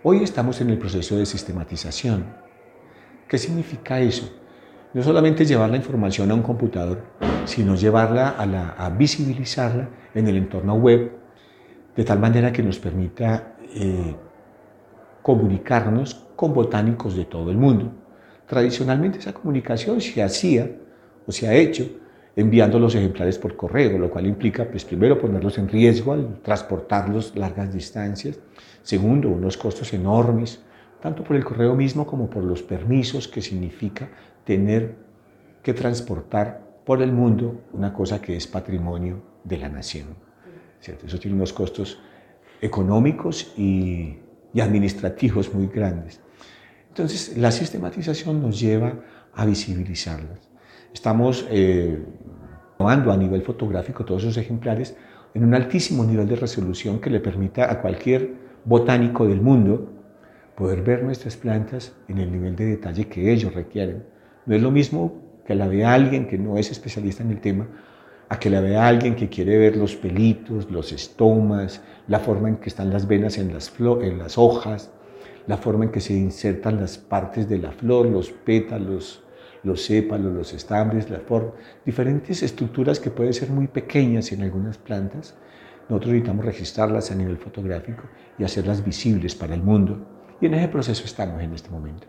Hoy estamos en el proceso de sistematización. ¿Qué significa eso? No solamente llevar la información a un computador, sino llevarla a visibilizarla en el entorno web, de tal manera que nos permita comunicarnos con botánicos de todo el mundo. Tradicionalmente esa comunicación se hacía o se ha hecho enviando los ejemplares por correo, lo cual implica, pues, primero, ponerlos en riesgo al transportarlos largas distancias. Segundo, unos costos enormes, tanto por el correo mismo como por los permisos que significa tener que transportar por el mundo una cosa que es patrimonio de la nación, ¿cierto? Eso tiene unos costos económicos y administrativos muy grandes. Entonces, la sistematización nos lleva a visibilizarlas. Estamos tomando a nivel fotográfico todos esos ejemplares en un altísimo nivel de resolución que le permita a cualquier botánico del mundo poder ver nuestras plantas en el nivel de detalle que ellos requieren. No es lo mismo que la vea alguien que no es especialista en el tema, a que la vea alguien que quiere ver los pelitos, los estomas, la forma en que están las venas en las hojas, la forma en que se insertan las partes de la flor, los pétalos, los sépalos, los estambres, diferentes estructuras que pueden ser muy pequeñas en algunas plantas. Nosotros necesitamos registrarlas a nivel fotográfico y hacerlas visibles para el mundo. Y en ese proceso estamos en este momento.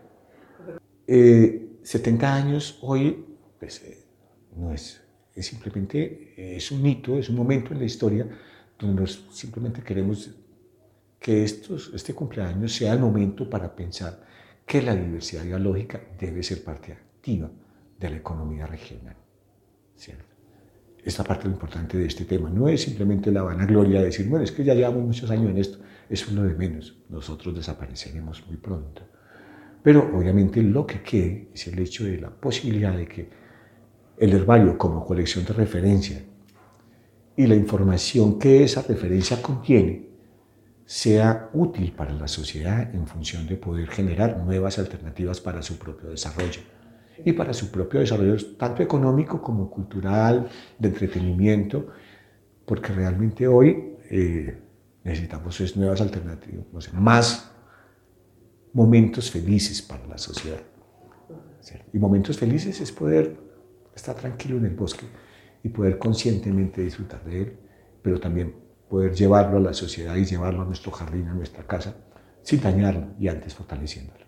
70 años hoy, pues, no es simplemente, es un hito, es un momento en la historia donde simplemente queremos que este cumpleaños sea el momento para pensar que la diversidad biológica debe ser parte activa de la economía regional, ¿cierto? Esta parte es lo importante de este tema. No es simplemente la vanagloria de decir, bueno, es que ya llevamos muchos años en esto. Eso es lo de menos. Nosotros desapareceremos muy pronto. Pero obviamente lo que quede es el hecho de la posibilidad de que el herbario como colección de referencia y la información que esa referencia contiene sea útil para la sociedad en función de poder generar nuevas alternativas para su propio desarrollo y para su propio desarrollo tanto económico como cultural, de entretenimiento, porque realmente hoy necesitamos nuevas alternativas, más momentos felices para la sociedad. ¿Cierto? Y momentos felices es poder estar tranquilo en el bosque y poder conscientemente disfrutar de él, pero también poder llevarlo a la sociedad y llevarlo a nuestro jardín, a nuestra casa, sin dañarlo y antes fortaleciéndolo.